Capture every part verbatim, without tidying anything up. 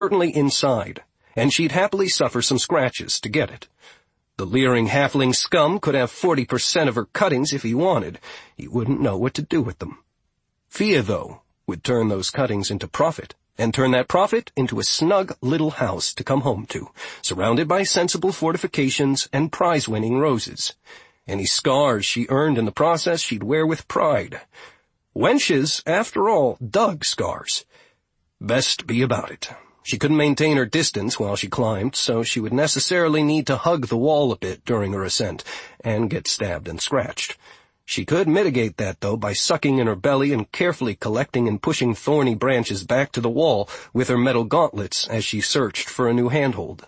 certainly inside, and she'd happily suffer some scratches to get it. The leering halfling scum could have forty percent of her cuttings if he wanted. He wouldn't know what to do with them. Fia, though, would turn those cuttings into profit, and turn that profit into a snug little house to come home to, surrounded by sensible fortifications and prize-winning roses. Any scars she earned in the process she'd wear with pride. Wenches, after all, dug scars. Best be about it. She couldn't maintain her distance while she climbed, so she would necessarily need to hug the wall a bit during her ascent, and get stabbed and scratched. She could mitigate that, though, by sucking in her belly and carefully collecting and pushing thorny branches back to the wall with her metal gauntlets as she searched for a new handhold.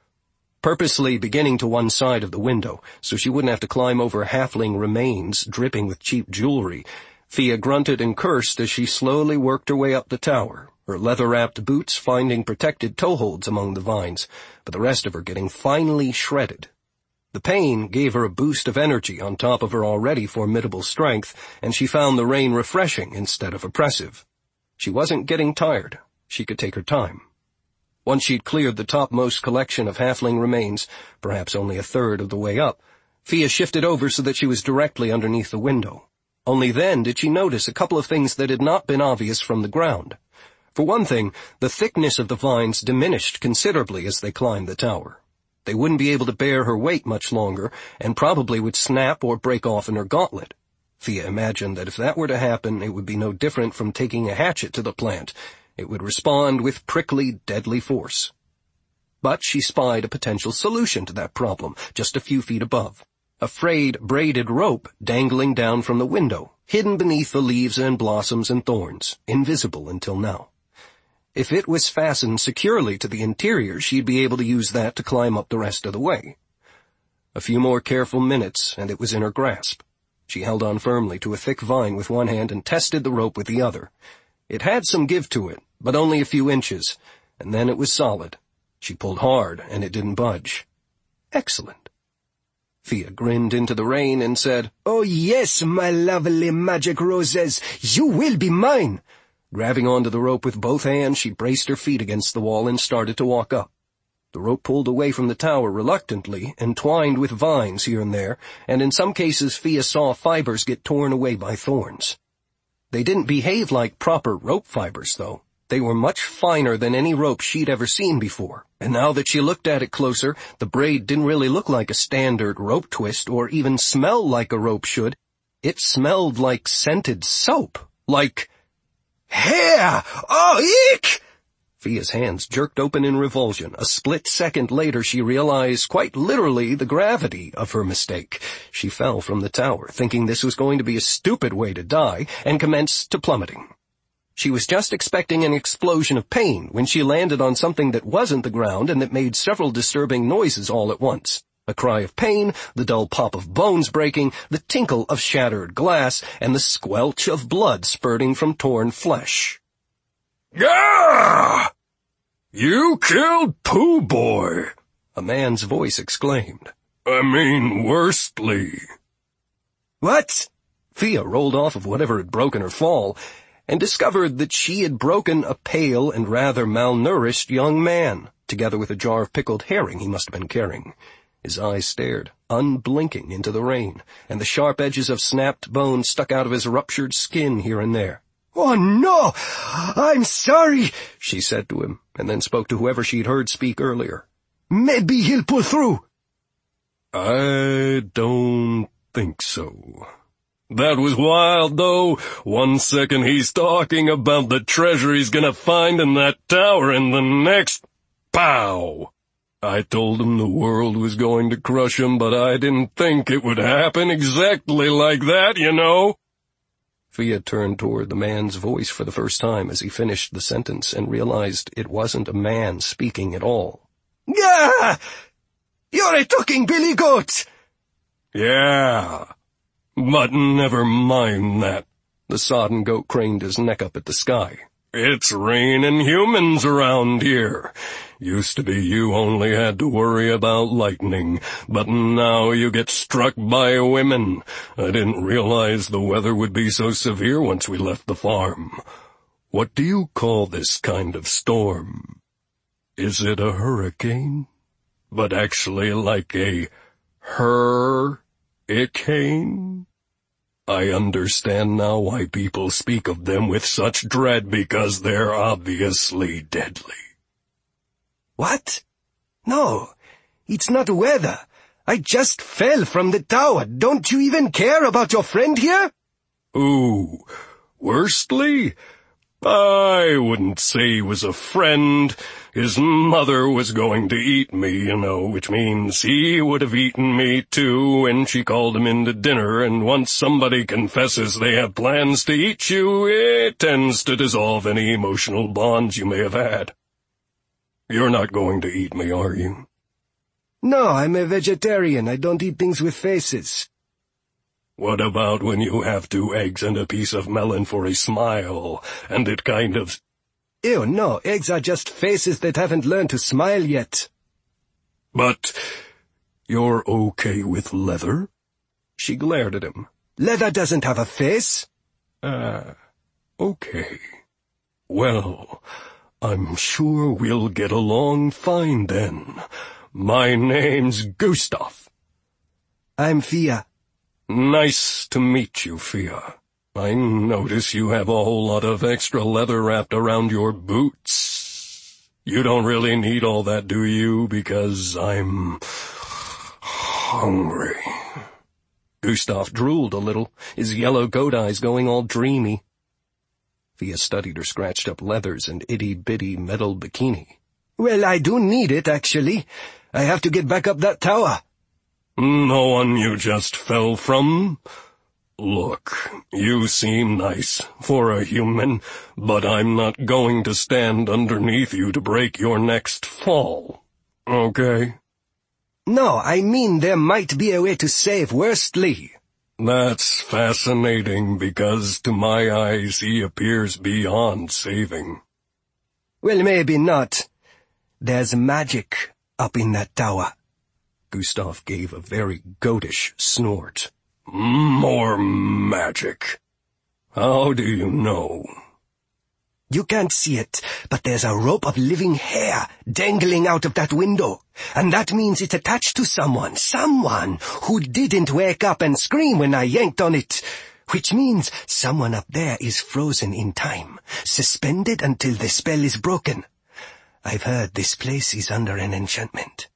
Purposely beginning to one side of the window, so she wouldn't have to climb over halfling remains dripping with cheap jewelry, Fia grunted and cursed as she slowly worked her way up the tower, her leather-wrapped boots finding protected toeholds among the vines, but the rest of her getting finely shredded. The pain gave her a boost of energy on top of her already formidable strength, and she found the rain refreshing instead of oppressive. She wasn't getting tired. She could take her time. Once she'd cleared the topmost collection of halfling remains, perhaps only a third of the way up, Fia shifted over so that she was directly underneath the window. Only then did she notice a couple of things that had not been obvious from the ground. For one thing, the thickness of the vines diminished considerably as they climbed the tower. They wouldn't be able to bear her weight much longer, and probably would snap or break off in her gauntlet. Fia imagined that if that were to happen, it would be no different from taking a hatchet to the plant. It would respond with prickly, deadly force. But she spied a potential solution to that problem, just a few feet above. A frayed, braided rope dangling down from the window, hidden beneath the leaves and blossoms and thorns, invisible until now. If it was fastened securely to the interior, she'd be able to use that to climb up the rest of the way. A few more careful minutes, and it was in her grasp. She held on firmly to a thick vine with one hand and tested the rope with the other. It had some give to it, but only a few inches, and then it was solid. She pulled hard, and it didn't budge. Excellent. Fia grinned into the rain and said, "Oh yes, my lovely magic roses, you will be mine." Grabbing onto the rope with both hands, she braced her feet against the wall and started to walk up. The rope pulled away from the tower reluctantly, entwined with vines here and there, and in some cases Fia saw fibers get torn away by thorns. They didn't behave like proper rope fibers, though. They were much finer than any rope she'd ever seen before, and now that she looked at it closer, the braid didn't really look like a standard rope twist or even smell like a rope should. It smelled like scented soap, like hair! Oh, eek! Fia's hands jerked open in revulsion. A split second later she realized quite literally the gravity of her mistake. She fell from the tower, thinking this was going to be a stupid way to die, and commenced to plummeting. She was just expecting an explosion of pain when she landed on something that wasn't the ground and that made several disturbing noises all at once. A cry of pain, the dull pop of bones breaking, the tinkle of shattered glass, and the squelch of blood spurting from torn flesh. "Gah! You killed Pooh Boy!" a man's voice exclaimed. "I mean, worstly." "What?" Fia rolled off of whatever had broken her fall, and discovered that she had broken a pale and rather malnourished young man, together with a jar of pickled herring he must have been carrying. His eyes stared, unblinking, into the rain, and the sharp edges of snapped bone stuck out of his ruptured skin here and there. "Oh, no! I'm sorry," she said to him, and then spoke to whoever she'd heard speak earlier. "Maybe he'll pull through." "I don't think so. That was wild, though. One second he's talking about the treasure he's gonna find in that tower, and the next, pow! I told him the world was going to crush him, but I didn't think it would happen exactly like that, you know." Fia turned toward the man's voice for the first time as he finished the sentence and realized it wasn't a man speaking at all. "Gah! You're a talking billy goat!" "Yeah, but never mind that." The sodden goat craned his neck up at the sky. "It's raining humans around here. Used to be you only had to worry about lightning, but now you get struck by women. I didn't realize the weather would be so severe once we left the farm. What do you call this kind of storm?" Is it a hurricane? But actually like a her-icane? I understand now why people speak of them with such dread, because they're obviously deadly. What? No, it's not weather. I just fell from the tower. Don't you even care about your friend here? Ooh, Worsley? I wouldn't say he was a friend. His mother was going to eat me, you know, which means he would have eaten me too when she called him in to dinner, and once somebody confesses they have plans to eat you, it tends to dissolve any emotional bonds you may have had. You're not going to eat me, are you? No, I'm a vegetarian. I don't eat things with faces. What about when you have two eggs and a piece of melon for a smile, and it kind of... Ew, no, eggs are just faces that haven't learned to smile yet. But you're okay with leather? She glared at him. Leather doesn't have a face. Ah, uh, okay. Well, I'm sure we'll get along fine then. My name's Gustav. I'm Fia. Nice to meet you, Fia. I notice you have a whole lot of extra leather wrapped around your boots. You don't really need all that, do you? Because I'm hungry. Gustav drooled a little, his yellow goat eyes going all dreamy. Fia studied her scratched-up leathers and itty-bitty metal bikini. Well, I do need it, actually. I have to get back up that tower. No one you just fell from? Look, you seem nice for a human, but I'm not going to stand underneath you to break your next fall. Okay? No, I mean there might be a way to save Worsley. That's fascinating, because to my eyes he appears beyond saving. Well, maybe not. There's magic up in that tower. Gustav gave a very goatish snort. More magic. How do you know? You can't see it, but there's a rope of living hair dangling out of that window, and that means it's attached to someone, someone who didn't wake up and scream when I yanked on it, which means someone up there is frozen in time, suspended until the spell is broken. I've heard this place is under an enchantment.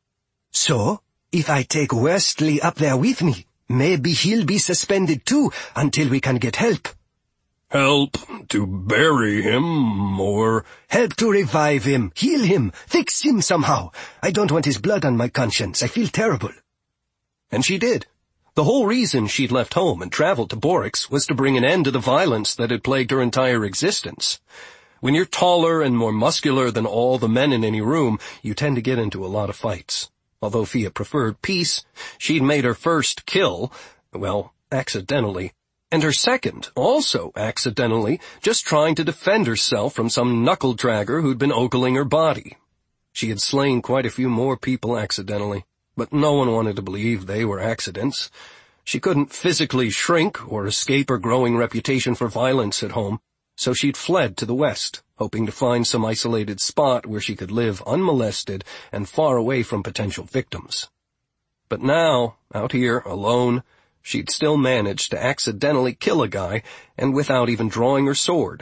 So, if I take Worsley up there with me, maybe he'll be suspended too until we can get help. Help to bury him, or... Help to revive him, heal him, fix him somehow. I don't want his blood on my conscience. I feel terrible. And she did. The whole reason she'd left home and traveled to Borix was to bring an end to the violence that had plagued her entire existence. When you're taller and more muscular than all the men in any room, you tend to get into a lot of fights. Although Fia preferred peace, she'd made her first kill, well, accidentally, and her second, also accidentally, just trying to defend herself from some knuckle-dragger who'd been ogling her body. She had slain quite a few more people accidentally, but no one wanted to believe they were accidents. She couldn't physically shrink or escape her growing reputation for violence at home, so she'd fled to the west, hoping to find some isolated spot where she could live unmolested and far away from potential victims. But now, out here, alone, she'd still managed to accidentally kill a guy, and without even drawing her sword.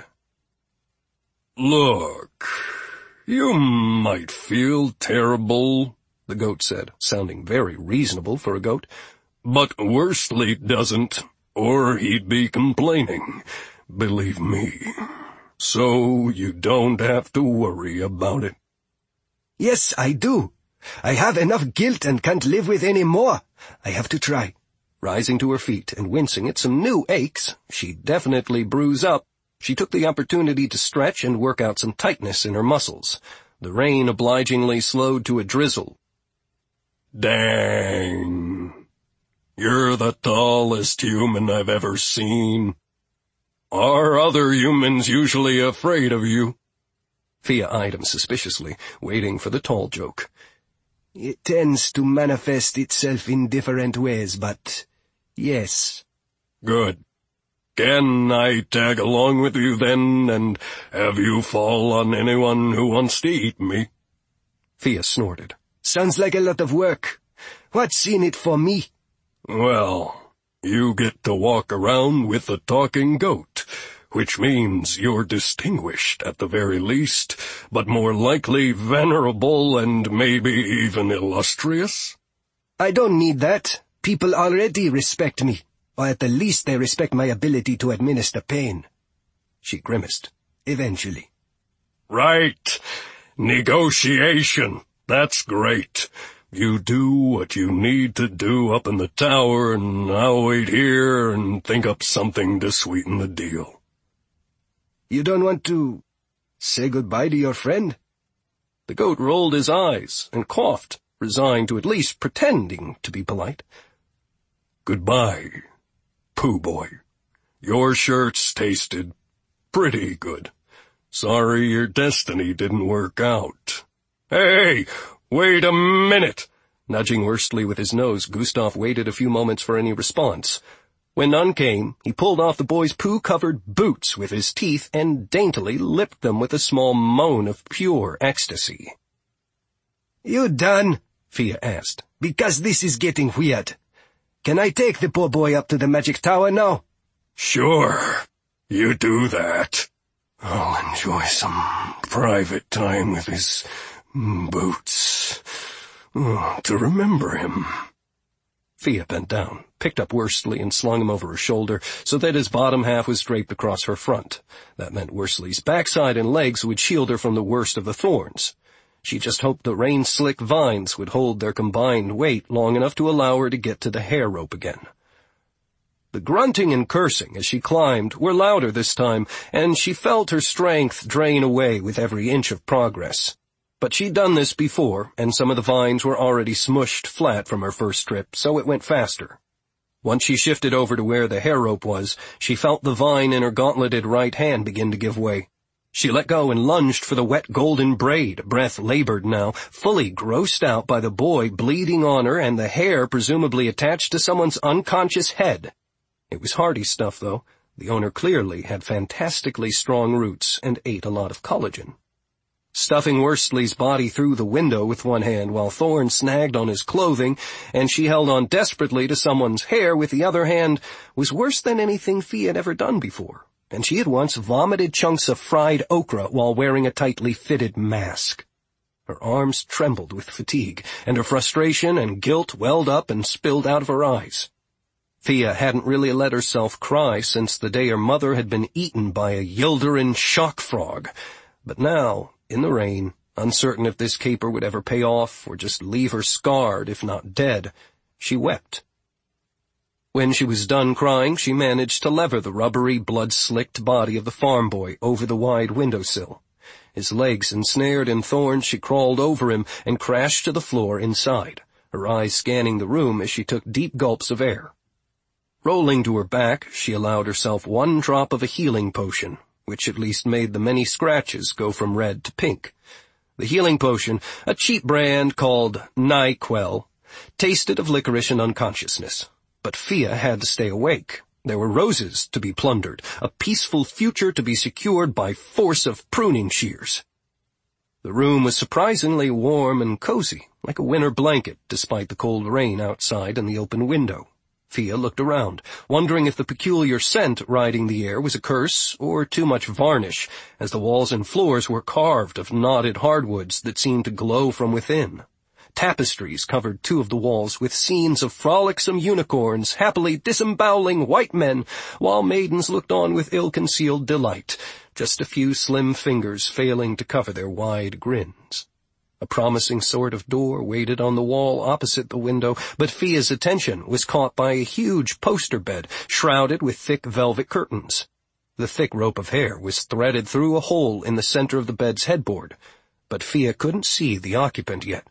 Look, you might feel terrible, the goat said, sounding very reasonable for a goat, but Worsley doesn't, or he'd be complaining. Believe me. So you don't have to worry about it. Yes, I do. I have enough guilt and can't live with any more. I have to try. Rising to her feet and wincing at some new aches, she'd definitely bruise up, she took the opportunity to stretch and work out some tightness in her muscles. The rain obligingly slowed to a drizzle. Dang. You're the tallest human I've ever seen. Are other humans usually afraid of you? Fia eyed him suspiciously, waiting for the tall joke. It tends to manifest itself in different ways, but yes. Good. Can I tag along with you then, and have you fall on anyone who wants to eat me? Fia snorted. Sounds like a lot of work. What's in it for me? Well, you get to walk around with a talking goat, which means you're distinguished at the very least, but more likely venerable and maybe even illustrious. I don't need that. People already respect me, or at the least they respect my ability to administer pain. She grimaced. Eventually. Right. Negotiation. That's great. You do what you need to do up in the tower, and I'll wait here and think up something to sweeten the deal. You don't want to say goodbye to your friend? The goat rolled his eyes and coughed, resigned to at least pretending to be polite. Goodbye, Pooh Boy. Your shirts tasted pretty good. Sorry your destiny didn't work out. Hey, wait a minute! Nudging Worstley with his nose, Gustav waited a few moments for any response. When none came, he pulled off the boy's poo-covered boots with his teeth and daintily licked them with a small moan of pure ecstasy. You done? Fia asked. Because this is getting weird. Can I take the poor boy up to the magic tower now? Sure, you do that. I'll enjoy some private time with his boots. Oh, to remember him. Fia bent down, picked up Worstley and slung him over her shoulder so that his bottom half was draped across her front. That meant Worstley's backside and legs would shield her from the worst of the thorns. She just hoped the rain-slick vines would hold their combined weight long enough to allow her to get to the hair rope again. The grunting and cursing as she climbed were louder this time, and she felt her strength drain away with every inch of progress. But she'd done this before, and some of the vines were already smushed flat from her first trip, so it went faster. Once she shifted over to where the hair rope was, she felt the vine in her gauntleted right hand begin to give way. She let go and lunged for the wet golden braid, breath labored now, fully grossed out by the boy bleeding on her and the hair presumably attached to someone's unconscious head. It was hardy stuff, though. The owner clearly had fantastically strong roots and ate a lot of collagen. Stuffing Worstley's body through the window with one hand while Thorn snagged on his clothing and she held on desperately to someone's hair with the other hand was worse than anything Fia had ever done before, and she had once vomited chunks of fried okra while wearing a tightly fitted mask. Her arms trembled with fatigue, and her frustration and guilt welled up and spilled out of her eyes. Fia hadn't really let herself cry since the day her mother had been eaten by a Yildiran shock frog, but now, in the rain, uncertain if this caper would ever pay off or just leave her scarred, if not dead, she wept. When she was done crying, she managed to lever the rubbery, blood-slicked body of the farm boy over the wide windowsill. His legs ensnared in thorns, she crawled over him and crashed to the floor inside, her eyes scanning the room as she took deep gulps of air. Rolling to her back, she allowed herself one drop of a healing potion, which at least made the many scratches go from red to pink. The healing potion, a cheap brand called NyQuil, tasted of licorice and unconsciousness. But Fia had to stay awake. There were roses to be plundered, a peaceful future to be secured by force of pruning shears. The room was surprisingly warm and cozy, like a winter blanket, despite the cold rain outside and the open window. Fia looked around, wondering if the peculiar scent riding the air was a curse or too much varnish, as the walls and floors were carved of knotted hardwoods that seemed to glow from within. Tapestries covered two of the walls with scenes of frolicsome unicorns happily disemboweling white men, while maidens looked on with ill-concealed delight, just a few slim fingers failing to cover their wide grins. A promising sort of door waited on the wall opposite the window, but Fia's attention was caught by a huge poster bed shrouded with thick velvet curtains. The thick rope of hair was threaded through a hole in the center of the bed's headboard, but Fia couldn't see the occupant yet.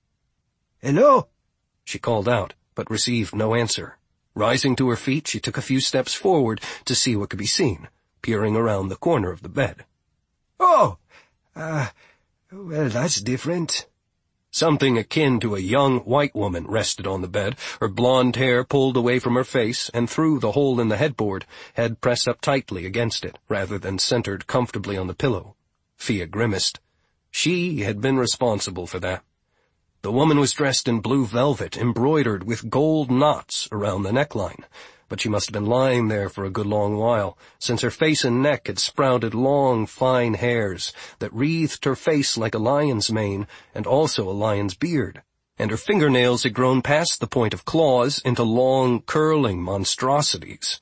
"Hello?" she called out, but received no answer. Rising to her feet, she took a few steps forward to see what could be seen, peering around the corner of the bed. "Oh, uh... well, that's different." Something akin to a young white woman rested on the bed, her blonde hair pulled away from her face and through the hole in the headboard, head pressed up tightly against it, rather than centered comfortably on the pillow. Fia grimaced. She had been responsible for that. The woman was dressed in blue velvet, embroidered with gold knots around the neckline, but she must have been lying there for a good long while, since her face and neck had sprouted long, fine hairs that wreathed her face like a lion's mane and also a lion's beard, and her fingernails had grown past the point of claws into long, curling monstrosities.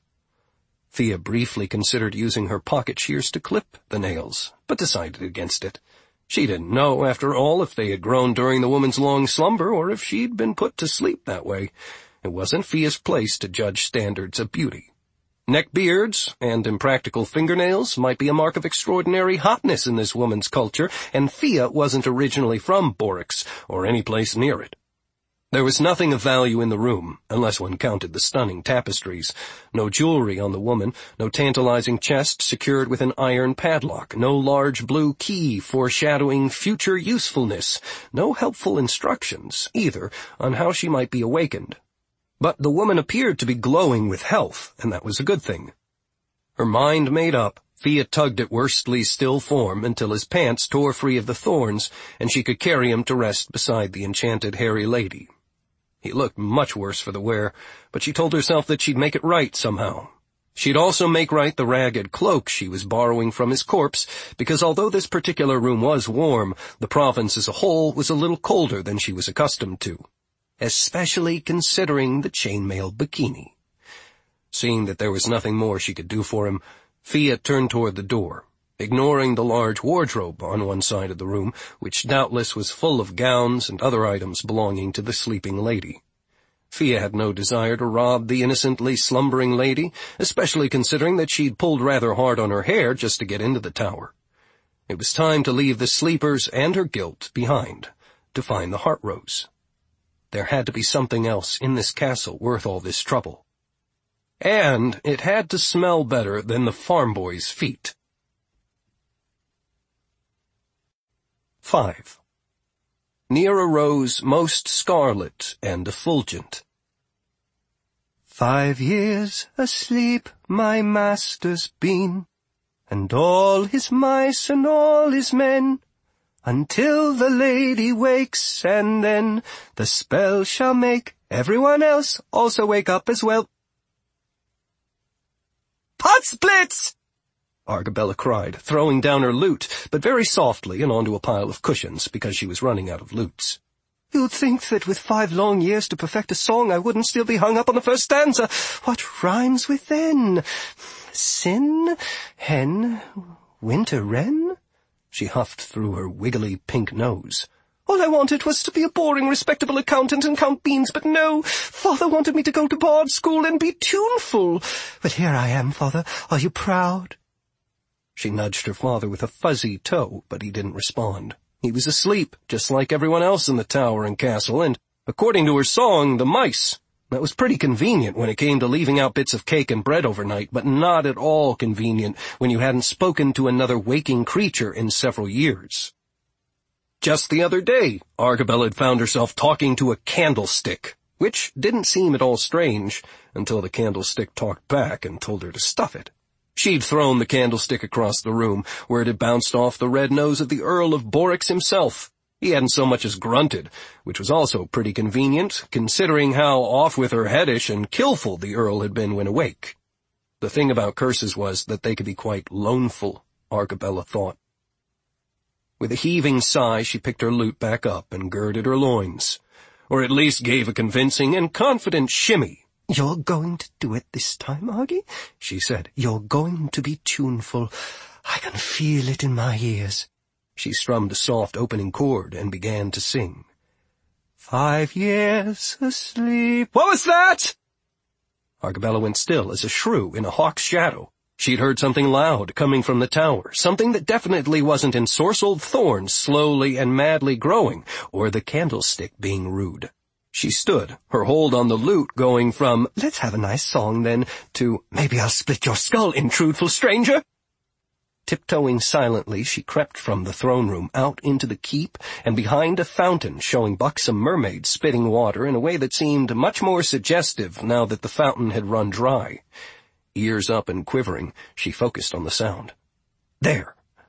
Thea briefly considered using her pocket shears to clip the nails, but decided against it. She didn't know, after all, if they had grown during the woman's long slumber or if she'd been put to sleep that way. It wasn't Thea's place to judge standards of beauty. Neckbeards and impractical fingernails might be a mark of extraordinary hotness in this woman's culture, and Thea wasn't originally from Borix or any place near it. There was nothing of value in the room, unless one counted the stunning tapestries. No jewelry on the woman, no tantalizing chest secured with an iron padlock, no large blue key foreshadowing future usefulness, no helpful instructions, either, on how she might be awakened. But the woman appeared to be glowing with health, and that was a good thing. Her mind made up, Thea tugged at Worstley's still form until his pants tore free of the thorns, and she could carry him to rest beside the enchanted hairy lady. He looked much worse for the wear, but she told herself that she'd make it right somehow. She'd also make right the ragged cloak she was borrowing from his corpse, because although this particular room was warm, the province as a whole was a little colder than she was accustomed to, especially considering the chainmail bikini. Seeing that there was nothing more she could do for him, Thea turned toward the door, ignoring the large wardrobe on one side of the room, which doubtless was full of gowns and other items belonging to the sleeping lady. Thea had no desire to rob the innocently slumbering lady, especially considering that she'd pulled rather hard on her hair just to get into the tower. It was time to leave the sleepers and her guilt behind, to find the Heart Rose. There had to be something else in this castle worth all this trouble. And it had to smell better than the farm boy's feet. Five. Near a rose most scarlet and effulgent. Five years asleep my master's been, and all his mice and all his men, until the lady wakes, and then the spell shall make everyone else also wake up as well. Pot splits! Argabella cried, throwing down her lute, but very softly and onto a pile of cushions, because she was running out of lutes. You'd think that with five long years to perfect a song I wouldn't still be hung up on the first stanza. What rhymes with then? Sin, hen, winter wren? She huffed through her wiggly pink nose. All I wanted was to be a boring, respectable accountant and count beans, but no, Father wanted me to go to bard school and be tuneful. But here I am, Father. Are you proud? She nudged her father with a fuzzy toe, but he didn't respond. He was asleep, just like everyone else in the tower and castle, and, according to her song, the mice. That was pretty convenient when it came to leaving out bits of cake and bread overnight, but not at all convenient when you hadn't spoken to another waking creature in several years. Just the other day, Argabella had found herself talking to a candlestick, which didn't seem at all strange until the candlestick talked back and told her to stuff it. She'd thrown the candlestick across the room, where it had bounced off the red nose of the Earl of Borix himself. He hadn't so much as grunted, which was also pretty convenient, considering how off with her headish and killful the Earl had been when awake. The thing about curses was that they could be quite loanful, Argabella thought. With a heaving sigh, she picked her lute back up and girded her loins, or at least gave a convincing and confident shimmy. "You're going to do it this time, Argy," she said. "You're going to be tuneful. I can feel it in my ears." She strummed a soft opening chord and began to sing. Five years asleep. What was that? Argabella went still as a shrew in a hawk's shadow. She'd heard something loud coming from the tower, something that definitely wasn't ensorcelled thorns slowly and madly growing, or the candlestick being rude. She stood, her hold on the lute going from, "Let's have a nice song then," to, "Maybe I'll split your skull, intrudeful stranger." Tiptoeing silently, she crept from the throne room out into the keep and behind a fountain showing buxom mermaids spitting water in a way that seemed much more suggestive now that the fountain had run dry. Ears up and quivering, she focused on the sound. There,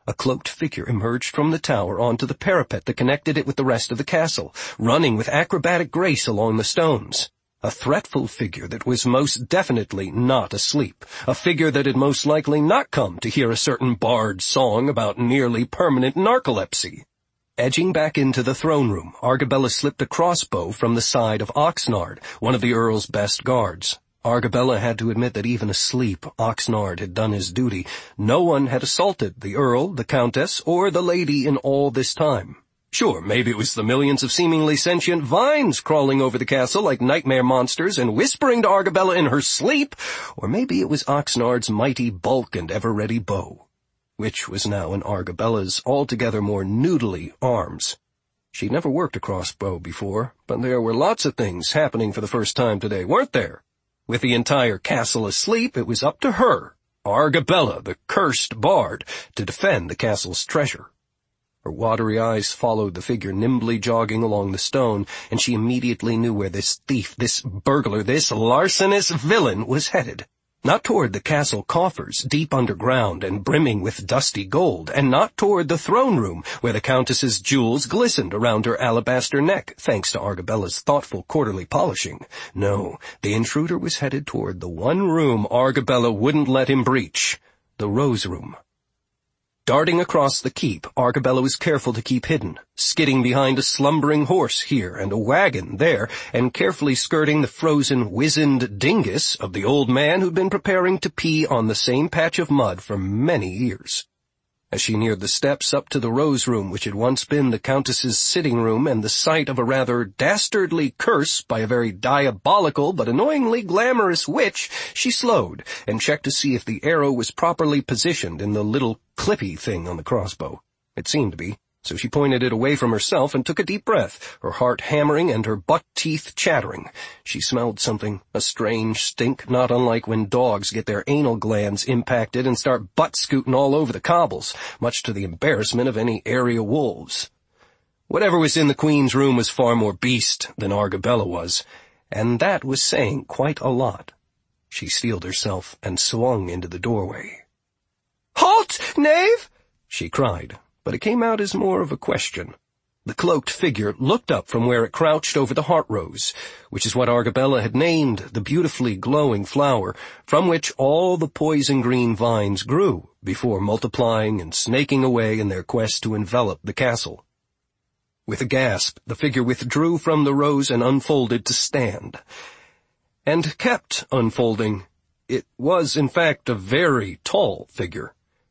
A cloaked figure emerged from the tower onto the parapet that connected it with the rest of the castle, running with acrobatic grace along the stones. A threatful figure that was most definitely not asleep. A figure that had most likely not come to hear a certain bard's song about nearly permanent narcolepsy. Edging back into the throne room, Argabella slipped a crossbow from the side of Oxnard, one of the Earl's best guards. Argabella had to admit that even asleep, Oxnard had done his duty. No one had assaulted the Earl, the Countess, or the lady in all this time. Sure, maybe it was the millions of seemingly sentient vines crawling over the castle like nightmare monsters and whispering to Argabella in her sleep, or maybe it was Oxnard's mighty bulk and ever-ready bow, which was now in Argabella's altogether more noodly arms. She'd never worked a crossbow before, but there were lots of things happening for the first time today, weren't there? With the entire castle asleep, it was up to her, Argabella, the cursed bard, to defend the castle's treasure. Her watery eyes followed the figure nimbly jogging along the stone, and she immediately knew where this thief, this burglar, this larcenous villain was headed. Not toward the castle coffers, deep underground and brimming with dusty gold, and not toward the throne room, where the Countess's jewels glistened around her alabaster neck, thanks to Argabella's thoughtful quarterly polishing. No, the intruder was headed toward the one room Argabella wouldn't let him breach, the Rose Room. Darting across the keep, Argabella was careful to keep hidden, skidding behind a slumbering horse here and a wagon there, and carefully skirting the frozen, wizened dingus of the old man who'd been preparing to pee on the same patch of mud for many years. As she neared the steps up to the Rose Room, which had once been the Countess's sitting room and the site of a rather dastardly curse by a very diabolical but annoyingly glamorous witch, she slowed and checked to see if the arrow was properly positioned in the little clippy thing on the crossbow. It seemed to be, so she pointed it away from herself and took a deep breath, her heart hammering and her buck teeth chattering. She smelled something, a strange stink, not unlike when dogs get their anal glands impacted and start butt-scooting all over the cobbles, much to the embarrassment of any area wolves. Whatever was in the Queen's room was far more beast than Argabella was, and that was saying quite a lot. She steeled herself and swung into the doorway. "Halt, knave!" she cried, but it came out as more of a question. The cloaked figure looked up from where it crouched over the heart rose, which is what Argabella had named the beautifully glowing flower, from which all the poison-green vines grew, before multiplying and snaking away in their quest to envelop the castle. With a gasp, the figure withdrew from the rose and unfolded to stand. And kept unfolding. It was, in fact, a very tall figure.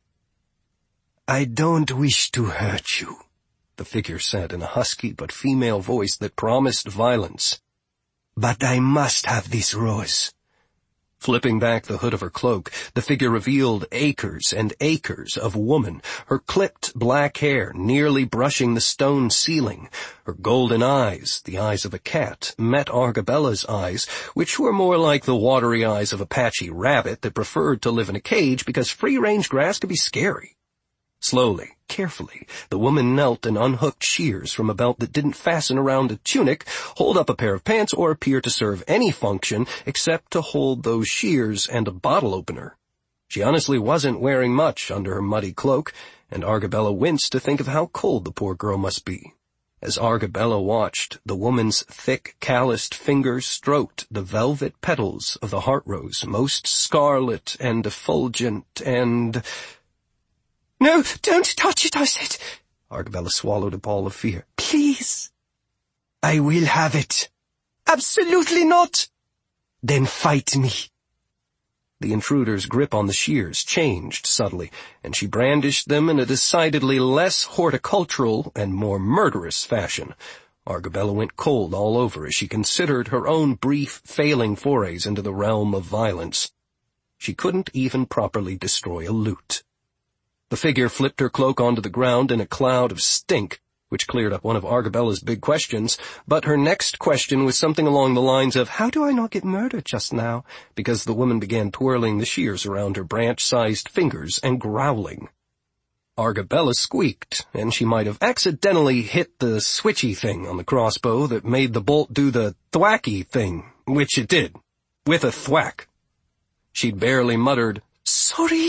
"I don't wish to hurt you," the figure said in a husky but female voice that promised violence. "But I must have this rose." Flipping back the hood of her cloak, the figure revealed acres and acres of woman, her clipped black hair nearly brushing the stone ceiling. Her golden eyes, the eyes of a cat, met Argabella's eyes, which were more like the watery eyes of a patchy rabbit that preferred to live in a cage because free-range grass could be scary. Slowly, carefully, the woman knelt and unhooked shears from a belt that didn't fasten around a tunic, hold up a pair of pants, or appear to serve any function except to hold those shears and a bottle opener. She honestly wasn't wearing much under her muddy cloak, and Argabella winced to think of how cold the poor girl must be. As Argabella watched, the woman's thick, calloused fingers stroked the velvet petals of the heart rose, most scarlet and effulgent and... "No, don't touch it, I said." Argabella swallowed a ball of fear. "Please." "I will have it." "Absolutely not." "Then fight me." The intruder's grip on the shears changed subtly, and she brandished them in a decidedly less horticultural and more murderous fashion. Argabella went cold all over as she considered her own brief, failing forays into the realm of violence. She couldn't even properly destroy a lute. The figure flipped her cloak onto the ground in a cloud of stink, which cleared up one of Argabella's big questions, but her next question was something along the lines of, "How do I not get murdered just now?" because the woman began twirling the shears around her branch-sized fingers and growling. Argabella squeaked, and she might have accidentally hit the switchy thing on the crossbow that made the bolt do the thwacky thing, which it did, with a thwack. She'd barely muttered, "Sorry,"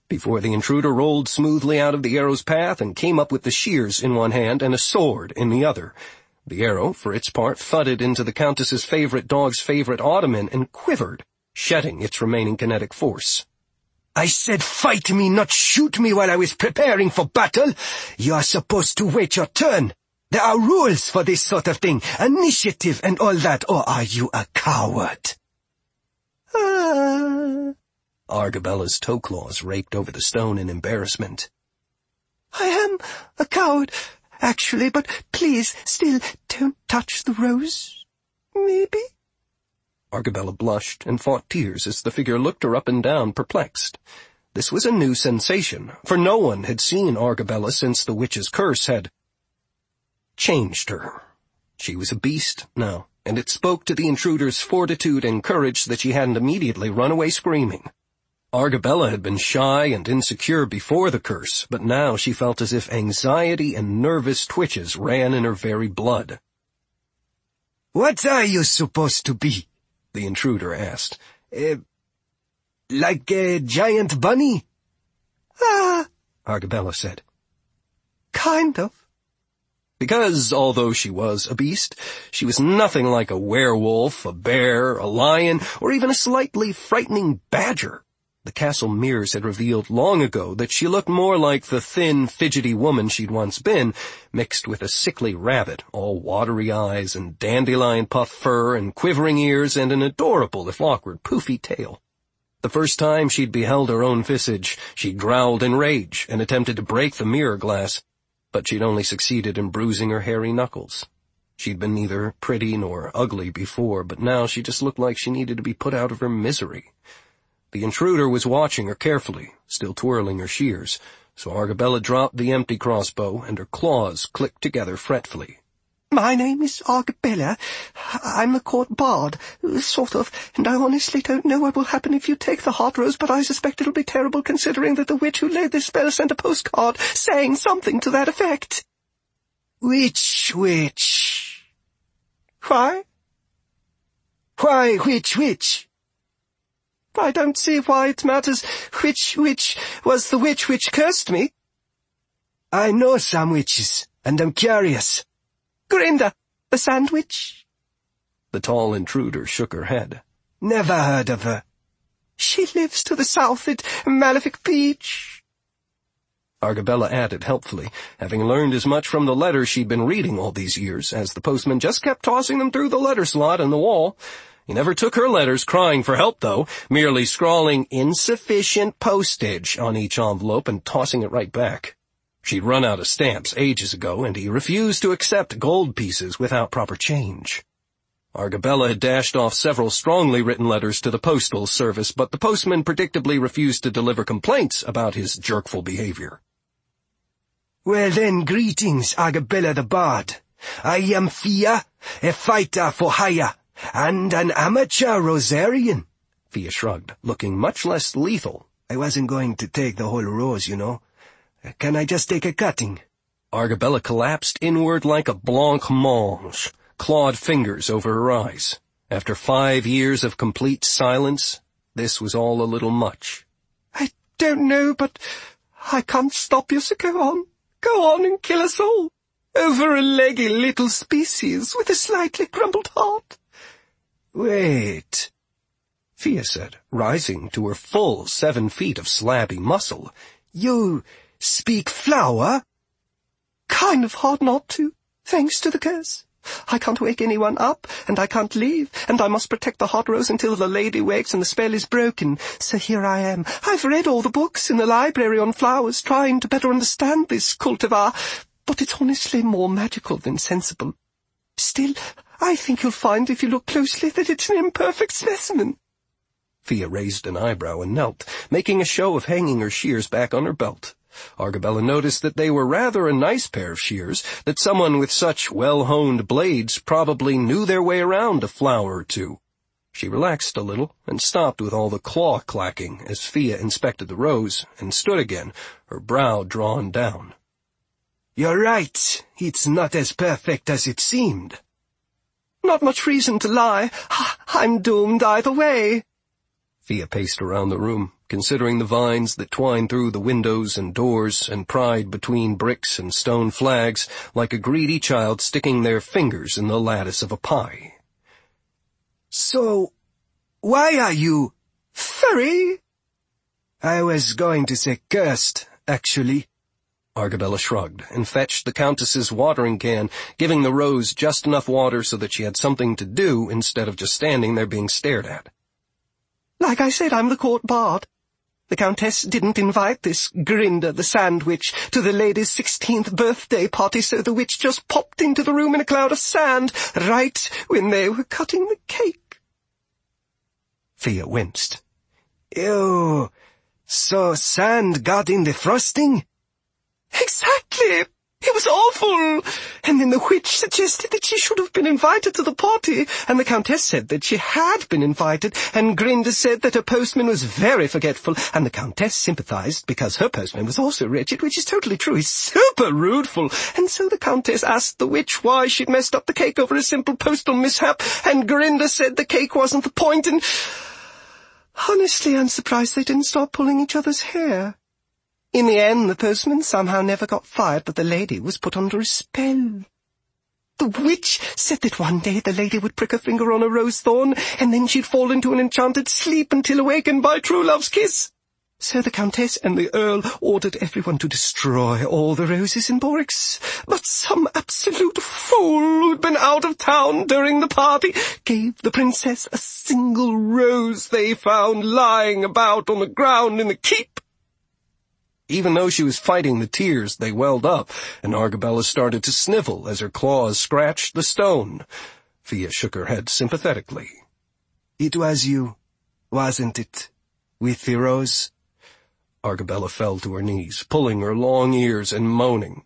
before the intruder rolled smoothly out of the arrow's path and came up with the shears in one hand and a sword in the other. The arrow, for its part, thudded into the Countess's favorite dog's favorite ottoman and quivered, shedding its remaining kinetic force. I said fight me, not shoot me while I was preparing for battle. You are supposed to wait your turn. There are rules for this sort of thing, initiative and all that, or are you a coward? Ah. Argabella's toe claws raked over the stone in embarrassment. I am a coward, actually, but please, still, don't touch the rose. Maybe? Argabella blushed and fought tears as the figure looked her up and down, perplexed. This was a new sensation, for no one had seen Argabella since the witch's curse had changed her. She was a beast now, and it spoke to the intruder's fortitude and courage that she hadn't immediately run away screaming. Argabella had been shy and insecure before the curse, but now she felt as if anxiety and nervous twitches ran in her very blood. What are you supposed to be? The intruder asked. Uh, like a giant bunny? Ah, Argabella said. Kind of. Because, although she was a beast, she was nothing like a werewolf, a bear, a lion, or even a slightly frightening badger. The castle mirrors had revealed long ago that she looked more like the thin, fidgety woman she'd once been, mixed with a sickly rabbit, all watery eyes and dandelion puff fur and quivering ears and an adorable, if awkward, poofy tail. The first time she'd beheld her own visage, she growled in rage and attempted to break the mirror glass, but she'd only succeeded in bruising her hairy knuckles. She'd been neither pretty nor ugly before, but now she just looked like she needed to be put out of her misery. The intruder was watching her carefully, still twirling her shears, so Argabella dropped the empty crossbow, and her claws clicked together fretfully. My name is Argabella. I'm a court bard, sort of, and I honestly don't know what will happen if you take the heart rose, but I suspect it'll be terrible considering that the witch who laid this spell sent a postcard saying something to that effect. Which witch? Why? Why, which witch? I don't see why it matters which witch was the witch which cursed me. I know some witches, and I'm curious. Grinda, the sandwich? The tall intruder shook her head. Never heard of her. She lives to the south at Malefic Beach. Argabella added helpfully, having learned as much from the letters she'd been reading all these years, as the postman just kept tossing them through the letter slot in the wall. He never took her letters crying for help, though, merely scrawling insufficient postage on each envelope and tossing it right back. She'd run out of stamps ages ago, and he refused to accept gold pieces without proper change. Argabella had dashed off several strongly written letters to the postal service, but the postman predictably refused to deliver complaints about his jerkful behavior. Well then, greetings, Argabella the Bard. I am Fia, a fighter for hire, and an amateur Rosarian. Fia shrugged, looking much less lethal. I wasn't going to take the whole rose, you know. Can I just take a cutting? Argabella collapsed inward like a blancmange, clawed fingers over her eyes. After five years of complete silence, this was all a little much. I don't know, but I can't stop you, so go on. Go on and kill us all. Over a leggy little species with a slightly crumbled heart. Wait, Fia said, rising to her full seven feet of slabby muscle. You speak flower? Kind of hard not to, thanks to the curse. I can't wake anyone up, and I can't leave, and I must protect the hot rose until the lady wakes and the spell is broken. So here I am. I've read all the books in the library on flowers, trying to better understand this cultivar, but it's honestly more magical than sensible. Still, I think you'll find if you look closely that it's an imperfect specimen. Fia raised an eyebrow and knelt, making a show of hanging her shears back on her belt. Argabella noticed that they were rather a nice pair of shears, that someone with such well-honed blades probably knew their way around a flower or two. She relaxed a little and stopped with all the claw clacking as Fia inspected the rose and stood again, her brow drawn down. You're right. It's not as perfect as it seemed. Not much reason to lie. I'm doomed either way. Fia paced around the room, considering the vines that twined through the windows and doors and pried between bricks and stone flags like a greedy child sticking their fingers in the lattice of a pie. So, why are you furry? I was going to say cursed, actually. Argabella shrugged and fetched the Countess's watering can, giving the rose just enough water so that she had something to do instead of just standing there being stared at. Like I said, I'm the court bard. The Countess didn't invite this Grinda the Sand Witch to the lady's sixteenth birthday party, so the witch just popped into the room in a cloud of sand right when they were cutting the cake. Fia winced. Ew, so sand got in the frosting? Exactly! It was awful! And then the witch suggested that she should have been invited to the party, and the Countess said that she had been invited, and Grinda said that her postman was very forgetful, and the Countess sympathized because her postman was also wretched, which is totally true. He's super rudeful. And so the Countess asked the witch why she'd messed up the cake over a simple postal mishap, and Grinda said the cake wasn't the point, and honestly, I'm surprised they didn't start pulling each other's hair. In the end, the postman somehow never got fired, but the lady was put under a spell. The witch said that one day the lady would prick her finger on a rose thorn, and then she'd fall into an enchanted sleep until awakened by true love's kiss. So the Countess and the Earl ordered everyone to destroy all the roses in Borix. But some absolute fool who'd been out of town during the party gave the princess a single rose they found lying about on the ground in the keep. Even though she was fighting the tears, they welled up, and Argabella started to snivel as her claws scratched the stone. Fia shook her head sympathetically. It was you, wasn't it, with the rose? Argabella fell to her knees, pulling her long ears and moaning.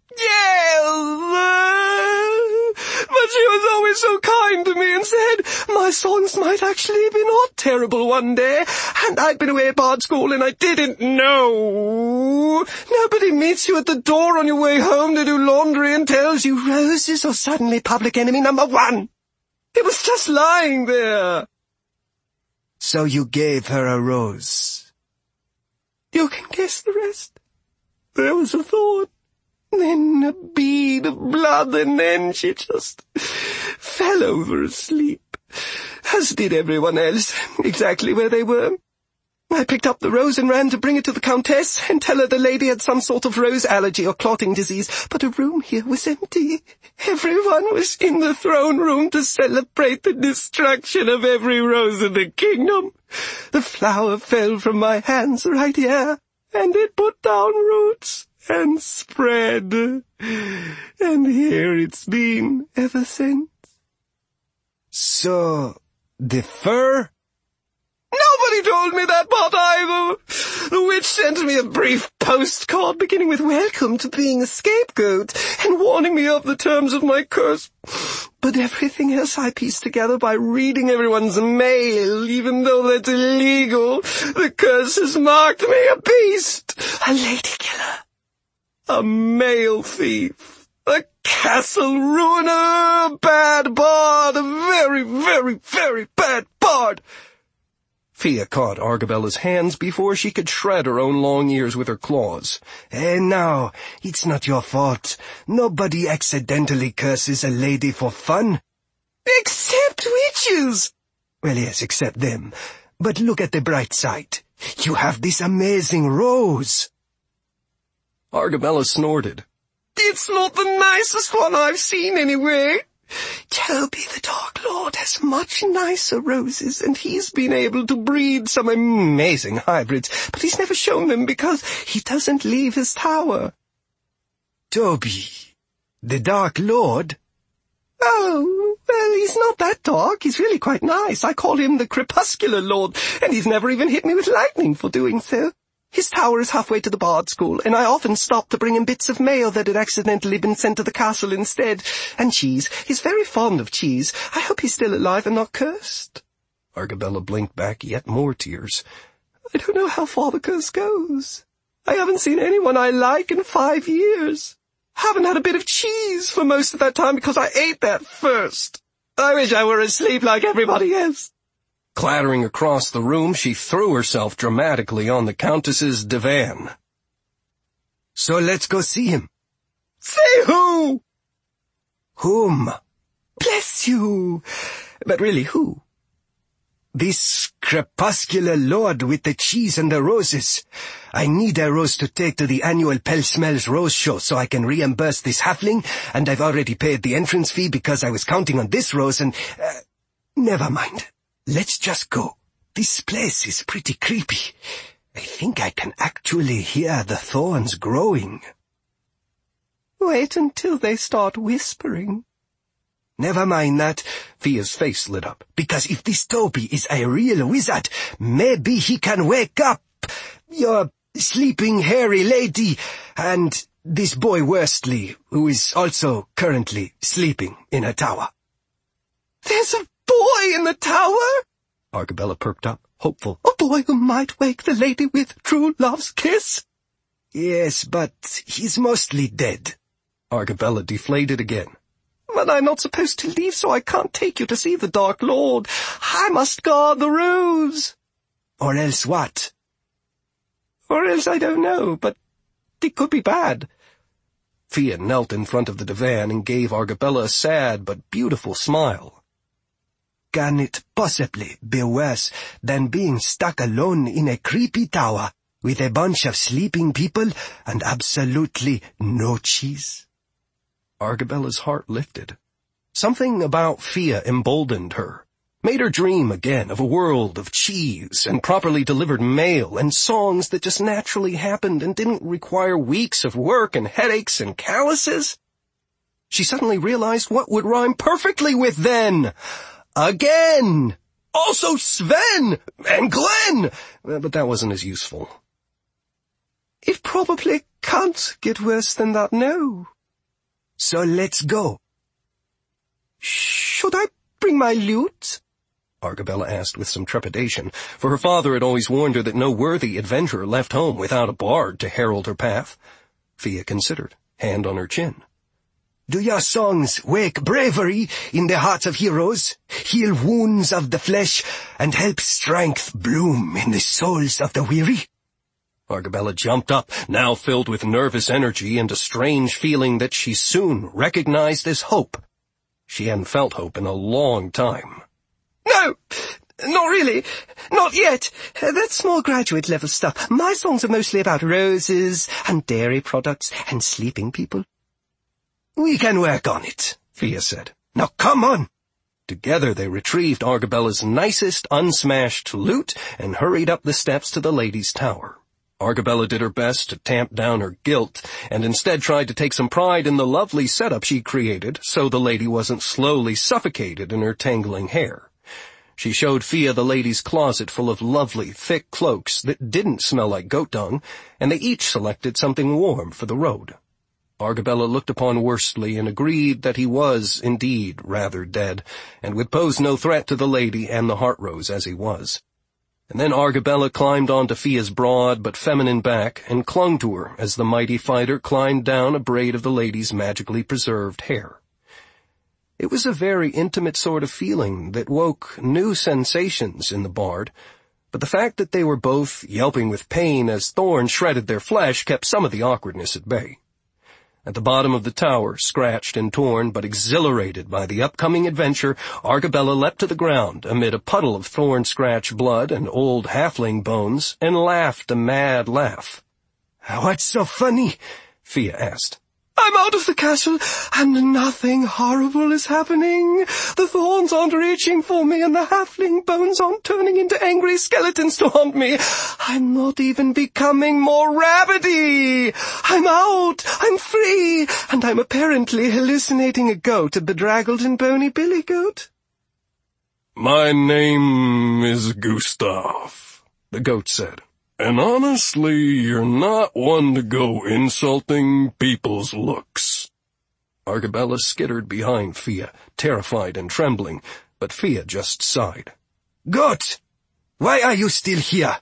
Yes! But she was always so kind to me and said my songs might actually be not terrible one day, and I'd been away at Bard School and I didn't know. Nobody meets you at the door on your way home to do laundry and tells you roses are suddenly public enemy number one. It was just lying there. So you gave her a rose. You can guess the rest. There was a thorn, then a bead of blood, and then she just fell over asleep, as did everyone else, exactly where they were. I picked up the rose and ran to bring it to the Countess and tell her the lady had some sort of rose allergy or clotting disease, but her room here was empty. Everyone was in the throne room to celebrate the destruction of every rose in the kingdom. The flower fell from my hands right here, and it put down roots and spread. And here it's been ever since. So, the fur? Nobody told me that part either. The witch sent me a brief postcard beginning with welcome to being a scapegoat and warning me of the terms of my curse. But everything else I pieced together by reading everyone's mail, even though that's illegal. The curse has marked me a beast, a lady killer, a male thief, a castle ruiner, a bad bard, a very, very, very bad bard. Fia caught Argabella's hands before she could shred her own long ears with her claws. Eh, now, it's not your fault. Nobody accidentally curses a lady for fun. Except witches! Well, yes, except them. But look at the bright side. You have this amazing rose. Argabella snorted. It's not the nicest one I've seen anyway. Toby the Dark Lord has much nicer roses, and he's been able to breed some amazing hybrids, but he's never shown them because he doesn't leave his tower. Toby, the Dark Lord? Oh, well, he's not that dark. He's really quite nice. I call him the Crepuscular Lord, and he's never even hit me with lightning for doing so. His tower is halfway to the Bard School, and I often stop to bring him bits of mail that had accidentally been sent to the castle instead. And cheese. He's very fond of cheese. I hope he's still alive and not cursed. Argabella blinked back yet more tears. I don't know how far the curse goes. I haven't seen anyone I like in five years. Haven't had a bit of cheese for most of that time because I ate that first. I wish I were asleep like everybody else. Clattering across the room, she threw herself dramatically on the Countess's divan. So let's go see him. Say who? Whom? Bless you. But really, who? This crepuscular lord with the cheese and the roses. I need a rose to take to the annual Pell Smells Rose Show so I can reimburse this halfling, and I've already paid the entrance fee because I was counting on this rose and... Uh, never mind. Let's just go. This place is pretty creepy. I think I can actually hear the thorns growing. Wait until they start whispering. Never mind that. Fia's face lit up. Because if this Toby is a real wizard, maybe he can wake up your sleeping hairy lady and this boy Worstley, who is also currently sleeping in a tower. There's a boy in the tower? Argabella perked up, hopeful. A boy who might wake the lady with true love's kiss? Yes, but he's mostly dead. Argabella deflated again. But I'm not supposed to leave, so I can't take you to see the Dark Lord. I must guard the rose. Or else what? Or else I don't know, but it could be bad. Fia knelt in front of the divan and gave Argabella a sad but beautiful smile. Can it possibly be worse than being stuck alone in a creepy tower with a bunch of sleeping people and absolutely no cheese? Argabella's heart lifted. Something about Fia emboldened her, made her dream again of a world of cheese and properly delivered mail and songs that just naturally happened and didn't require weeks of work and headaches and calluses. She suddenly realized what would rhyme perfectly with then. Again! Also Sven! And Glenn! But that wasn't as useful. It probably can't get worse than that, no. So let's go. Should I bring my lute? Argabella asked with some trepidation, for her father had always warned her that no worthy adventurer left home without a bard to herald her path. Fia considered, hand on her chin. Do your songs wake bravery in the hearts of heroes, heal wounds of the flesh, and help strength bloom in the souls of the weary? Argabella jumped up, now filled with nervous energy and a strange feeling that she soon recognized as hope. She hadn't felt hope in a long time. No, not really. Not yet. That's more graduate-level stuff. My songs are mostly about roses and dairy products and sleeping people. We can work on it, Fia said. Now come on. Together they retrieved Argabella's nicest unsmashed lute and hurried up the steps to the lady's tower. Argabella did her best to tamp down her guilt, and instead tried to take some pride in the lovely setup she'd created, so the lady wasn't slowly suffocated in her tangling hair. She showed Fia the lady's closet full of lovely, thick cloaks that didn't smell like goat dung, and they each selected something warm for the road. Argabella looked upon Worstley and agreed that he was, indeed, rather dead, and would pose no threat to the lady and the Heartrose as he was. And then Argabella climbed onto Fia's broad but feminine back and clung to her as the mighty fighter climbed down a braid of the lady's magically preserved hair. It was a very intimate sort of feeling that woke new sensations in the bard, but the fact that they were both yelping with pain as thorns shredded their flesh kept some of the awkwardness at bay. At the bottom of the tower, scratched and torn, but exhilarated by the upcoming adventure, Argabella leapt to the ground amid a puddle of thorn-scratched blood and old halfling bones, and laughed a mad laugh. "What's so funny?" Fia asked. I'm out of the castle, and nothing horrible is happening. The thorns aren't reaching for me, and the halfling bones aren't turning into angry skeletons to haunt me. I'm not even becoming more rabbity. I'm out, I'm free, and I'm apparently hallucinating a goat, a bedraggled and bony billy goat. My name is Gustav, the goat said. And honestly, you're not one to go insulting people's looks. Argabella skittered behind Fia, terrified and trembling, but Fia just sighed. Goat! Why are you still here?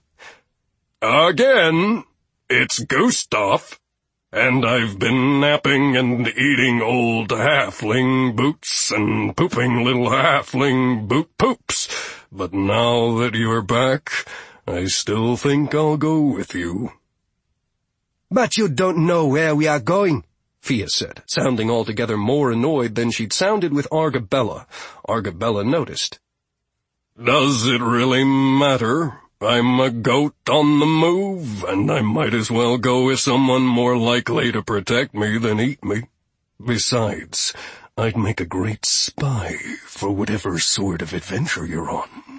Again, it's Gustav, and I've been napping and eating old halfling boots and pooping little halfling boot poops. but now that you're back, I still think I'll go with you." "But you don't know where we are going," Fia said, sounding altogether more annoyed than she'd sounded with Argabella. Argabella noticed. "Does it really matter? I'm a goat on the move, and I might as well go with someone more likely to protect me than eat me. Besides, I'd make a great spy for whatever sort of adventure you're on."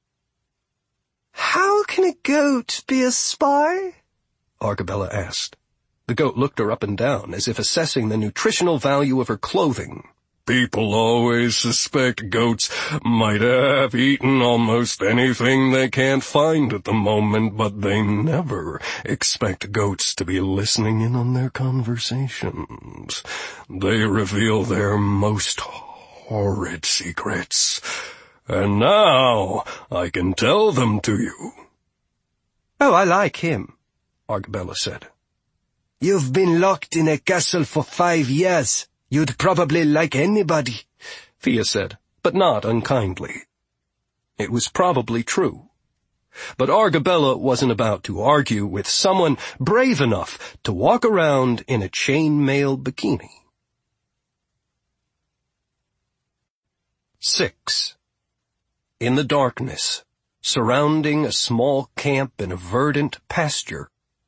"How can a goat be a spy?" Argabella asked. The goat looked her up and down, as if assessing the nutritional value of her clothing. "People always suspect goats might have eaten almost anything they can't find at the moment, but they never expect goats to be listening in on their conversations. They reveal their most horrid secrets. And now I can tell them to you." "Oh, I like him," Argabella said. "You've been locked in a castle for five years. You'd probably like anybody," Fia said, but not unkindly. It was probably true. But Argabella wasn't about to argue with someone brave enough to walk around in a chain-mail bikini. Six. In the darkness, surrounding a small camp in a verdant pasture,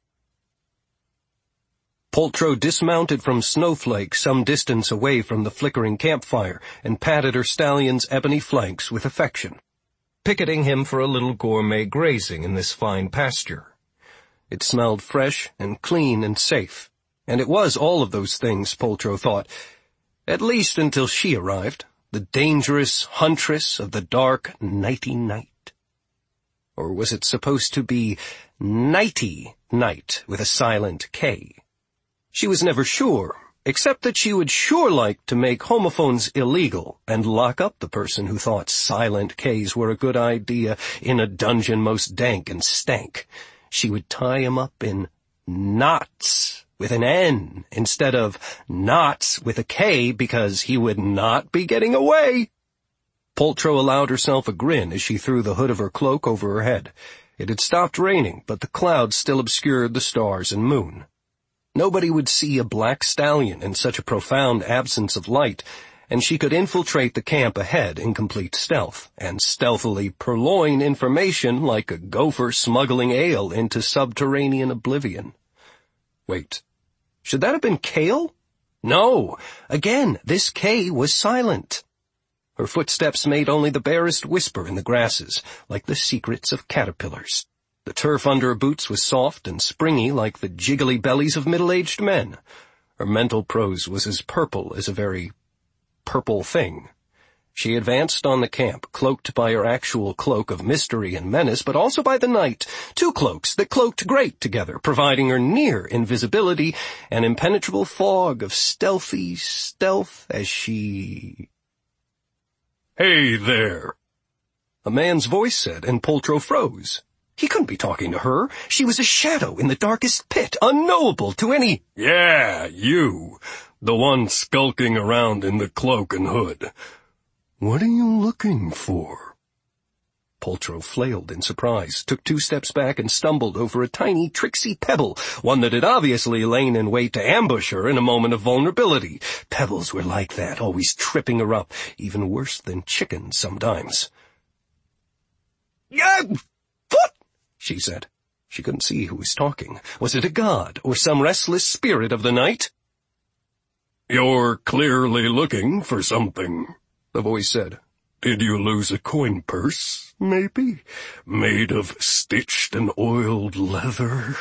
Poltro dismounted from Snowflake some distance away from the flickering campfire and patted her stallion's ebony flanks with affection, picketing him for a little gourmet grazing in this fine pasture. It smelled fresh and clean and safe, and it was all of those things, Poltro thought, at least until she arrived, the dangerous huntress of the dark, nighty night. Or was it supposed to be nighty night with a silent K? She was never sure, except that she would sure like to make homophones illegal and lock up the person who thought silent Ks were a good idea in a dungeon most dank and stank. She would tie him up in knots with an N instead of knots with a K because he would not be getting away. Poltro allowed herself a grin as she threw the hood of her cloak over her head. It had stopped raining, but the clouds still obscured the stars and moon. Nobody would see a black stallion in such a profound absence of light, and she could infiltrate the camp ahead in complete stealth, and stealthily purloin information like a gopher smuggling ale into subterranean oblivion. Wait, should that have been Kale? No, again, this K was silent. Her footsteps made only the barest whisper in the grasses, like the secrets of caterpillars. The turf under her boots was soft and springy like the jiggly bellies of middle-aged men. Her mental prose was as purple as a very purple thing. She advanced on the camp, cloaked by her actual cloak of mystery and menace, but also by the night, two cloaks that cloaked great together, providing her near invisibility, an impenetrable fog of stealthy stealth as she... "Hey there," a man's voice said, and Poltro froze. He couldn't be talking to her. She was a shadow in the darkest pit, unknowable to any... "Yeah, you, the one skulking around in the cloak and hood. What are you looking for?" Poltro flailed in surprise, took two steps back and stumbled over a tiny, tricksy pebble, one that had obviously lain in wait to ambush her in a moment of vulnerability. Pebbles were like that, always tripping her up, even worse than chickens sometimes. "Yeah, what?" she said. She couldn't see who was talking. Was it a god or some restless spirit of the night? "You're clearly looking for something," the voice said. "Did you lose a coin purse, maybe? Made of stitched and oiled leather?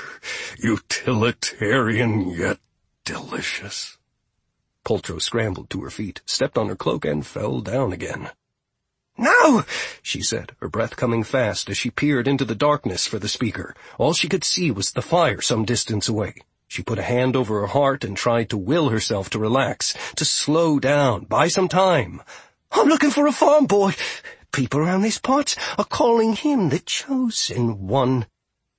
Utilitarian yet delicious." Poltro scrambled to her feet, stepped on her cloak, and fell down again. "No!" she said, her breath coming fast as she peered into the darkness for the speaker. All she could see was the fire some distance away. She put a hand over her heart and tried to will herself to relax, to slow down, buy some time. "I'm looking for a farm boy. People around these parts are calling him the chosen one."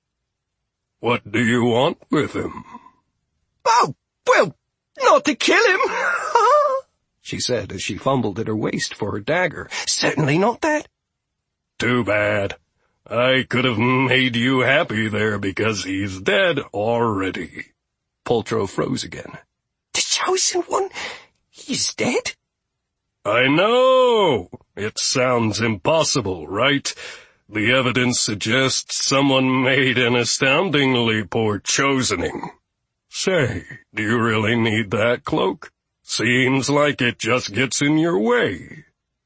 "What do you want with him?" "Oh, well, not to kill him," she said as she fumbled at her waist for her dagger. "Certainly not that." Too bad. I could have made you happy there because he's dead already. Poltro froze again. The Chosen One? He's dead? I know! It sounds impossible, right? The evidence suggests someone made an astoundingly poor chosening. Say, do you really need that cloak? Seems like it just gets in your way.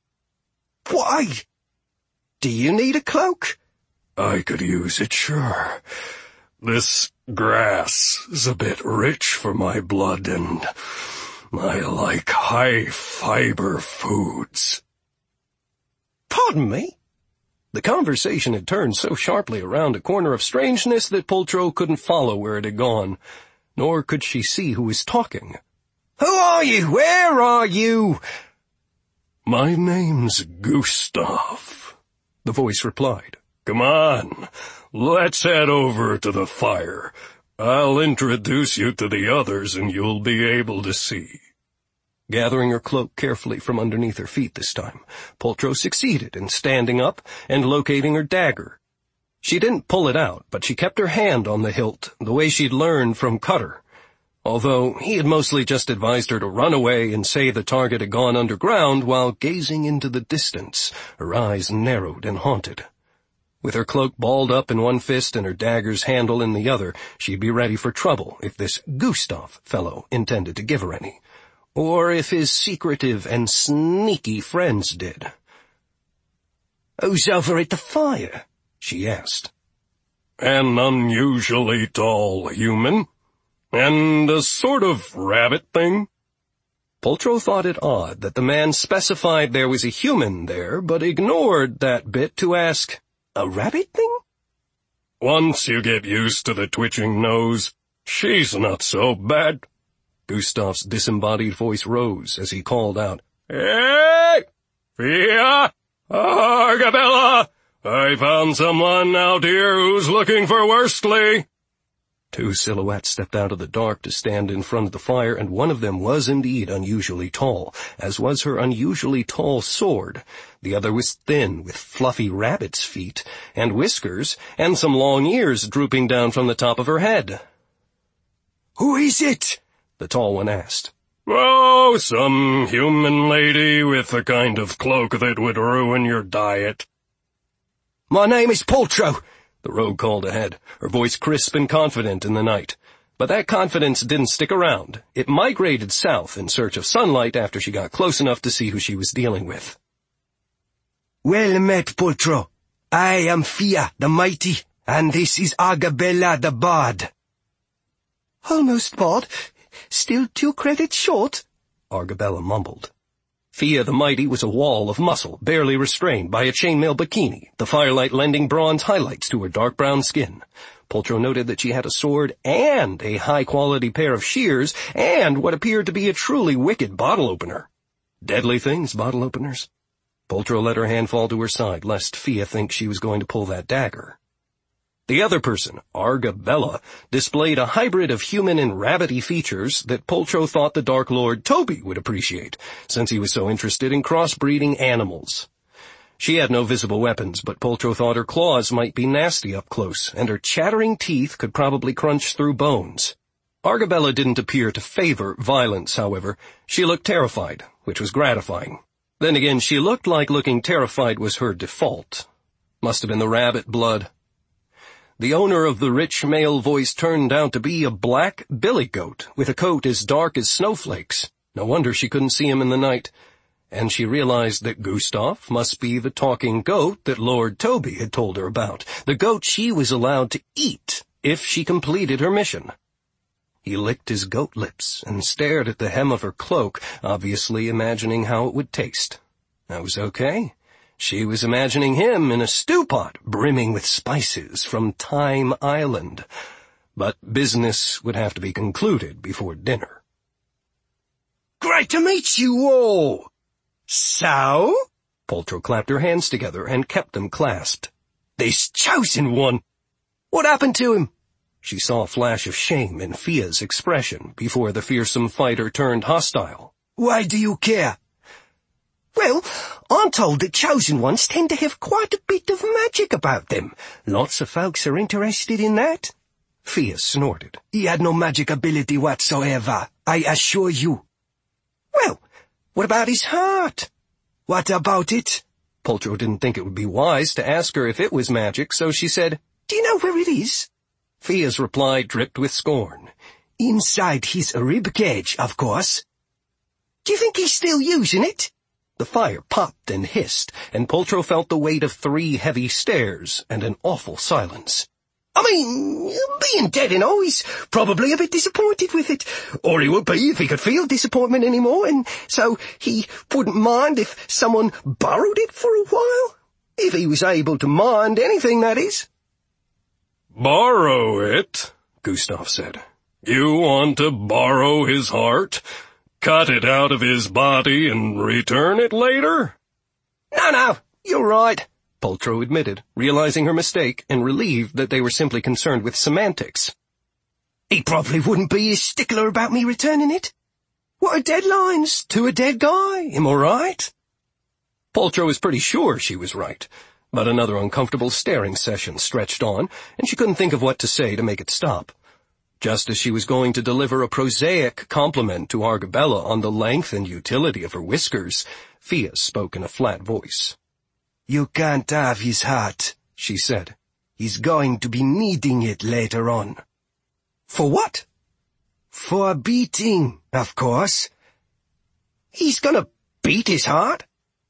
Why? Do you need a cloak? I could use it, sure. This grass is a bit rich for my blood, and I like high-fiber foods. Pardon me? The conversation had turned so sharply around a corner of strangeness that Poltro couldn't follow where it had gone, nor could she see who was talking. Who are you? Where are you? My name's Gustav, the voice replied. Come on, let's head over to the fire. I'll introduce you to the others and you'll be able to see. Gathering her cloak carefully from underneath her feet this time, Poltro succeeded in standing up and locating her dagger. She didn't pull it out, but she kept her hand on the hilt, the way she'd learned from Cutter. Although he had mostly just advised her to run away and say the target had gone underground while gazing into the distance, her eyes narrowed and haunted. With her cloak balled up in one fist and her dagger's handle in the other, she'd be ready for trouble if this Gustav fellow intended to give her any, or if his secretive and sneaky friends did. Who's over at the fire? She asked. An unusually tall human, and a sort of rabbit thing. Poltro thought it odd that the man specified there was a human there, but ignored that bit to ask, a rabbit thing? Once you get used to the twitching nose, she's not so bad. Gustav's disembodied voice rose as he called out, Hey! Fia! Argabella! I found someone out here who's looking for Worstley. Two silhouettes stepped out of the dark to stand in front of the fire, and one of them was indeed unusually tall, as was her unusually tall sword. The other was thin, with fluffy rabbit's feet, and whiskers, and some long ears drooping down from the top of her head. Who is it? The tall one asked. Oh, some human lady with the kind of cloak that would ruin your diet. My name is Poltro, the rogue called ahead, her voice crisp and confident in the night. But that confidence didn't stick around. It migrated south in search of sunlight after she got close enough to see who she was dealing with. Well met, Poltro. I am Fia, the mighty, and this is Argabella, the bard. Almost bard. Still two credits short, Argabella mumbled. Fia the Mighty was a wall of muscle, barely restrained by a chainmail bikini, the firelight lending bronze highlights to her dark brown skin. Poltro noted that she had a sword and a high-quality pair of shears and what appeared to be a truly wicked bottle opener. Deadly things, bottle openers. Poltro let her hand fall to her side, lest Fia think she was going to pull that dagger. The other person, Argabella, displayed a hybrid of human and rabbity features that Poltro thought the Dark Lord Toby would appreciate, since he was so interested in crossbreeding animals. She had no visible weapons, but Poltro thought her claws might be nasty up close, and her chattering teeth could probably crunch through bones. Argabella didn't appear to favor violence, however. She looked terrified, which was gratifying. Then again, she looked like looking terrified was her default. Must have been the rabbit blood. The owner of the rich male voice turned out to be a black billy goat with a coat as dark as snowflakes. No wonder she couldn't see him in the night. And she realized that Gustav must be the talking goat that Lord Toby had told her about, the goat she was allowed to eat if she completed her mission. He licked his goat lips and stared at the hem of her cloak, obviously imagining how it would taste. That was okay. She was imagining him in a stew pot brimming with spices from Thyme Island. But business would have to be concluded before dinner. Great to meet you all! So? Poltro clapped her hands together and kept them clasped. This Chosen One! What happened to him? She saw a flash of shame in Fia's expression before the fearsome fighter turned hostile. Why do you care? Well, I'm told that chosen ones tend to have quite a bit of magic about them. Lots of folks are interested in that. Fia snorted. He had no magic ability whatsoever, I assure you. Well, what about his heart? What about it? Poltro didn't think it would be wise to ask her if it was magic, so she said, Do you know where it is? Fia's reply dripped with scorn. Inside his rib cage, of course. Do you think he's still using it? The fire popped and hissed, and Poltro felt the weight of three heavy stares and an awful silence. I mean, being dead and all, he's probably a bit disappointed with it. Or he would be if he could feel disappointment anymore, and so he wouldn't mind if someone borrowed it for a while. If he was able to mind anything, that is. Borrow it, Gustav said. You want to borrow his heart? Cut it out of his body and return it later? No, no, you're right, Poltro admitted, realizing her mistake and relieved that they were simply concerned with semantics. He probably wouldn't be as stickler about me returning it. What are deadlines to a dead guy, am I right? Poltro was pretty sure she was right, but another uncomfortable staring session stretched on, and she couldn't think of what to say to make it stop. Just as she was going to deliver a prosaic compliment to Argabella on the length and utility of her whiskers, Fia spoke in a flat voice. You can't have his heart, she said. He's going to be needing it later on. For what? For beating, of course. He's gonna beat his heart?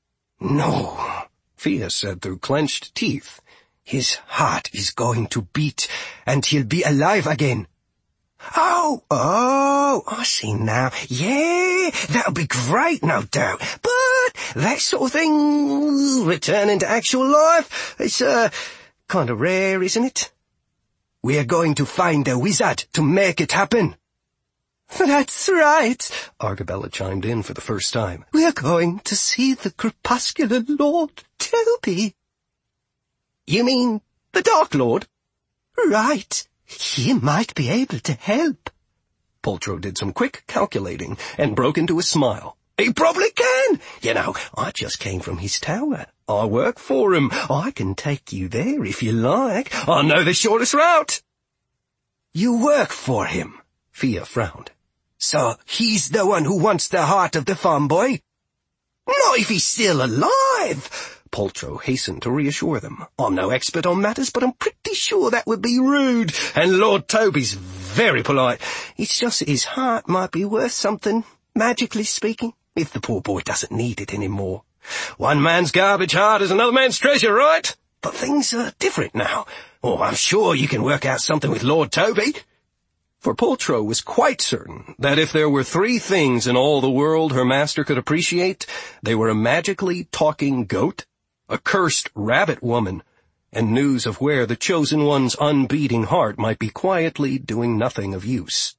No, Fia said through clenched teeth. His heart is going to beat, and he'll be alive again. Oh, oh, I see now. Yeah, that'll be great, no doubt. But that sort of thing, returning to actual life, it's, uh, kind of rare, isn't it? We're going to find a wizard to make it happen. That's right, Argabella chimed in for the first time. We're going to see the crepuscular Lord Toby. You mean the Dark Lord? Right. He might be able to help. Poltro did some quick calculating and broke into a smile. He probably can. You know, I just came from his tower. I work for him. I can take you there if you like. I know the shortest route. You work for him, Fia frowned. So he's the one who wants the heart of the farm boy? Not if he's still alive. Poltro hastened to reassure them. I'm no expert on matters, but I'm pretty sure that would be rude, and Lord Toby's very polite. It's just that his heart might be worth something, magically speaking, if the poor boy doesn't need it anymore. One man's garbage heart is another man's treasure, right? But things are different now. Oh, I'm sure you can work out something with Lord Toby. For Poltro was quite certain that if there were three things in all the world her master could appreciate, they were a magically talking goat, a cursed rabbit woman, and news of where the chosen one's unbeating heart might be quietly doing nothing of use.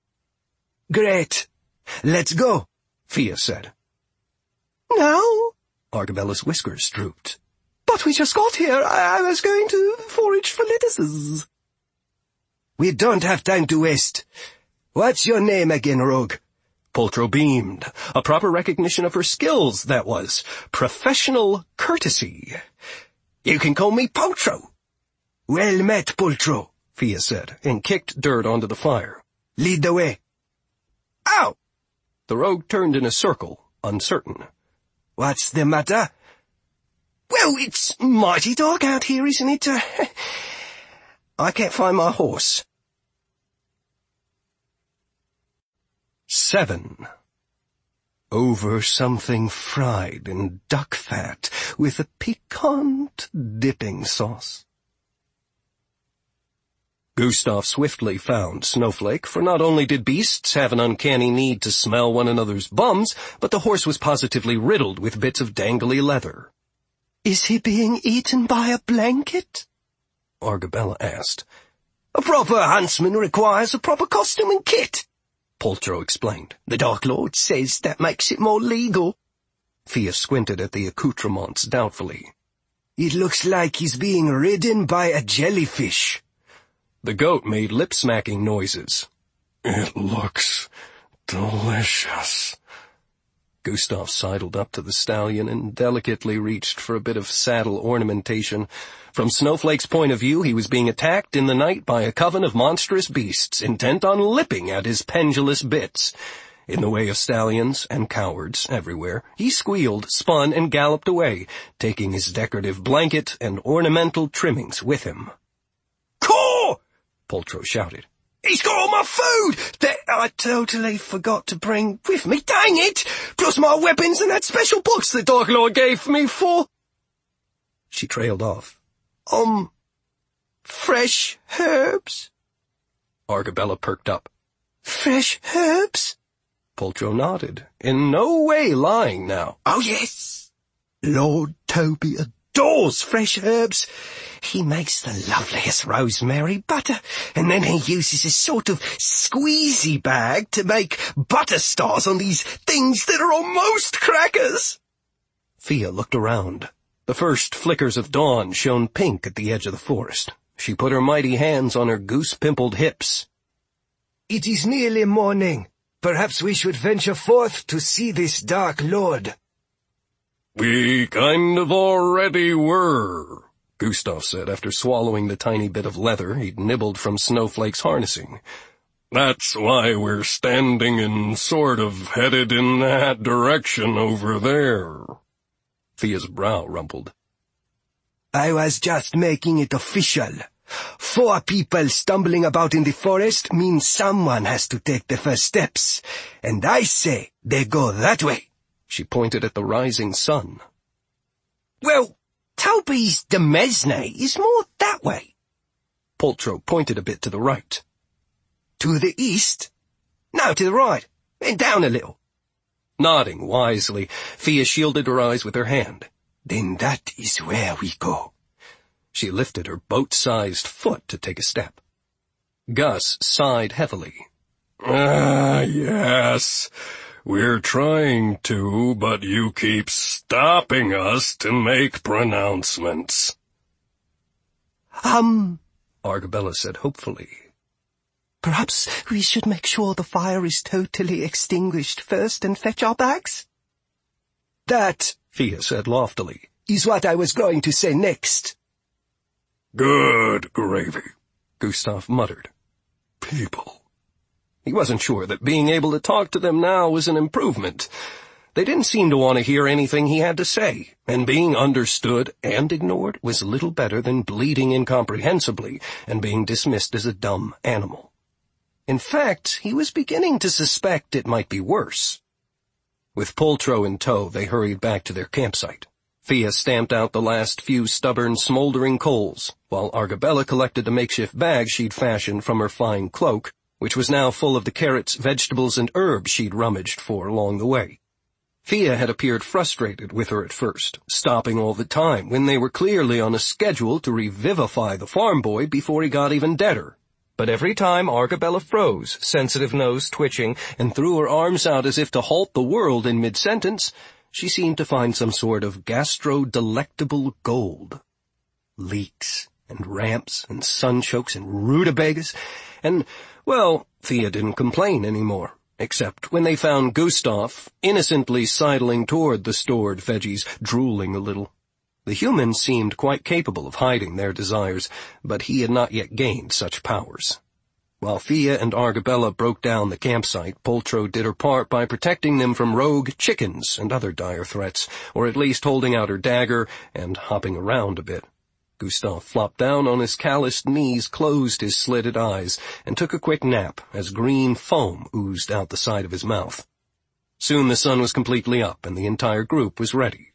Great. Let's go, Fia said. No? Argabella's whiskers drooped. But we just got here. I, I was going to forage for lettuces. We don't have time to waste. What's your name again, rogue? Poltro beamed. A proper recognition of her skills, that was. Professional courtesy. You can call me Poltro. Well met, Poltro, Fia said, and kicked dirt onto the fire. Lead the way. Ow! The rogue turned in a circle, uncertain. What's the matter? Well, it's mighty dark out here, isn't it? Uh, I can't find my horse. Seven. Over something fried in duck fat with a piquant dipping sauce. Gustav swiftly found Snowflake, for not only did beasts have an uncanny need to smell one another's bums, but the horse was positively riddled with bits of dangly leather. Is he being eaten by a blanket? Argabella asked. A proper huntsman requires a proper costume and kit, Poltro explained. The Dark Lord says that makes it more legal. Fia squinted at the accoutrements doubtfully. It looks like he's being ridden by a jellyfish. The goat made lip-smacking noises. It looks delicious. Gustav sidled up to the stallion and delicately reached for a bit of saddle ornamentation. From Snowflake's point of view, he was being attacked in the night by a coven of monstrous beasts, intent on lipping at his pendulous bits. In the way of stallions and cowards everywhere, he squealed, spun, and galloped away, taking his decorative blanket and ornamental trimmings with him. "Caw!" Poltro shouted. "He's got all my food that I totally forgot to bring with me, dang it! Plus my weapons and that special box the Dark Lord gave me for—" She trailed off. Um, fresh herbs? Argabella perked up. Fresh herbs? Poltro nodded, in no way lying now. Oh, yes. Lord Toby adores fresh herbs. He makes the loveliest rosemary butter, and then he uses a sort of squeezy bag to make butter stars on these things that are almost crackers. Fia looked around. The first flickers of dawn shone pink at the edge of the forest. She put her mighty hands on her goose-pimpled hips. "It is nearly morning. Perhaps we should venture forth to see this Dark Lord." "We kind of already were," Gustav said after swallowing the tiny bit of leather he'd nibbled from Snowflake's harnessing. "That's why we're standing and sort of headed in that direction over there." Fia's brow rumpled. "I was just making it official. Four people stumbling about in the forest means someone has to take the first steps, and I say they go that way." She pointed at the rising sun. "Well, Toby's Demesne is more that way." Poltro pointed a bit to the right. "To the east? No, to the right, and down a little." Nodding wisely, Fia shielded her eyes with her hand. "Then that is where we go." She lifted her boat-sized foot to take a step. Gus sighed heavily. "Ah, yes. We're trying to, but you keep stopping us to make pronouncements." Um, Argabella said hopefully. "Perhaps we should make sure the fire is totally extinguished first and fetch our bags?" "That," Fia said loftily, "is what I was going to say next." "Good gravy," Gustav muttered. "People." He wasn't sure that being able to talk to them now was an improvement. They didn't seem to want to hear anything he had to say, and being understood and ignored was little better than bleating incomprehensibly and being dismissed as a dumb animal. In fact, he was beginning to suspect it might be worse. With Poltro in tow, they hurried back to their campsite. Fia stamped out the last few stubborn, smoldering coals, while Argabella collected the makeshift bag she'd fashioned from her fine cloak, which was now full of the carrots, vegetables, and herbs she'd rummaged for along the way. Fia had appeared frustrated with her at first, stopping all the time when they were clearly on a schedule to revivify the farm boy before he got even deader. But every time Argabella froze, sensitive nose twitching, and threw her arms out as if to halt the world in mid-sentence, she seemed to find some sort of gastro-delectable gold. Leeks, and ramps, and sunchokes, and rutabagas, and, well, Fia didn't complain anymore, except when they found Gustav innocently sidling toward the stored veggies, drooling a little. The humans seemed quite capable of hiding their desires, but he had not yet gained such powers. While Fia and Argabella broke down the campsite, Poltro did her part by protecting them from rogue chickens and other dire threats, or at least holding out her dagger and hopping around a bit. Gustav flopped down on his calloused knees, closed his slitted eyes, and took a quick nap as green foam oozed out the side of his mouth. Soon the sun was completely up, and the entire group was ready.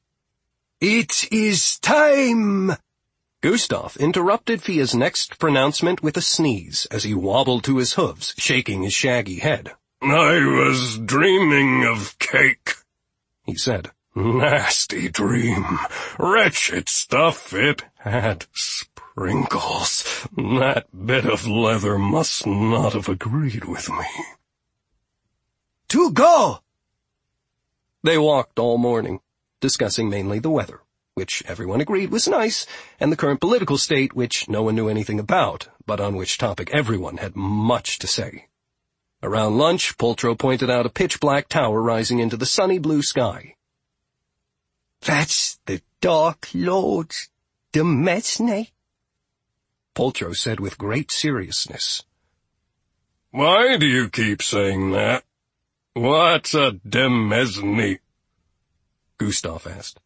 "It is time!" Gustav interrupted Fia's next pronouncement with a sneeze as he wobbled to his hooves, shaking his shaggy head. "I was dreaming of cake," he said. "Nasty dream. Wretched stuff. It had sprinkles. That bit of leather must not have agreed with me." "To go!" They walked all morning, discussing mainly the weather, which everyone agreed was nice, and the current political state, which no one knew anything about, but on which topic everyone had much to say. Around lunch, Poltro pointed out a pitch-black tower rising into the sunny blue sky. "That's the Dark Lord's demesne," Poltro said with great seriousness. "Why do you keep saying that? What's a demesne?" Gustav asked.